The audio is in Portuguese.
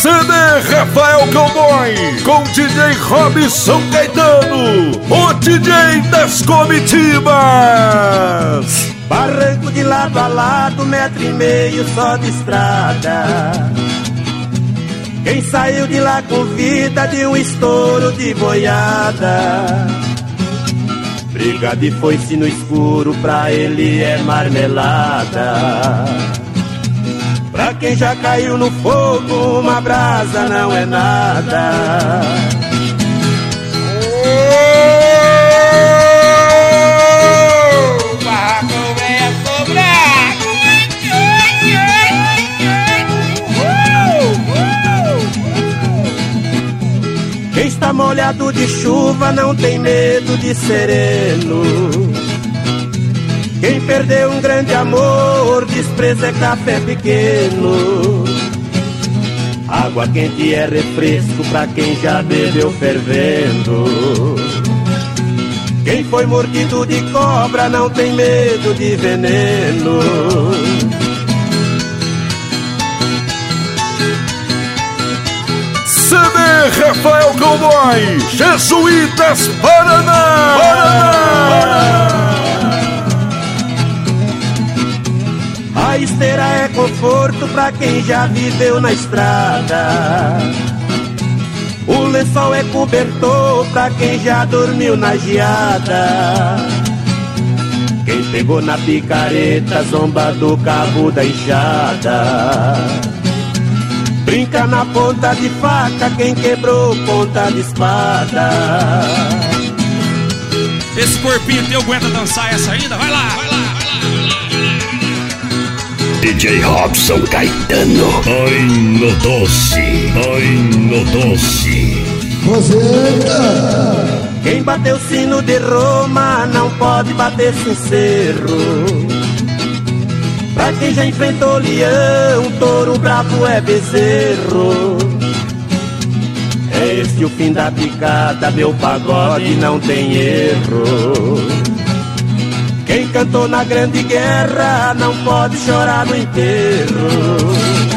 CD Rafael Cowboy com DJ Robson Caetano, o DJ das comitivas. Barranco de lado a lado, 1,5 metro só de estrada. Quem saiu de lá com vida de um estouro de boiada. Briga de foice no escuro, pra ele é marmelada. Pra quem já caiu no fogo, uma brasa não é nada. O barraco é sobrado. Quem está molhado de chuva não tem medo de sereno. Quem perdeu um grande amor, despreza é café pequeno. Água quente é refresco pra quem já bebeu fervendo. Quem foi mordido de cobra não tem medo de veneno. CD Rafael Cowboy, Jesuítas, Paraná. A esteira é conforto pra quem já viveu na estrada. O lençol é cobertor pra quem já dormiu na geada. Quem pegou na picareta zomba do cabo da enxada. Brinca na ponta de faca quem quebrou ponta de espada. Esse corpinho teu aguenta dançar essa ainda? Vai lá, vai lá, vai lá, vai lá. DJ Robson Caetano. Ai no doce, ai no doce. Quem bateu sino de Roma não pode bater sincero. Pra quem já enfrentou leão, touro bravo é bezerro. É esse o fim da picada, meu pagode não tem erro. Quem cantou na grande guerra não pode chorar no enterro.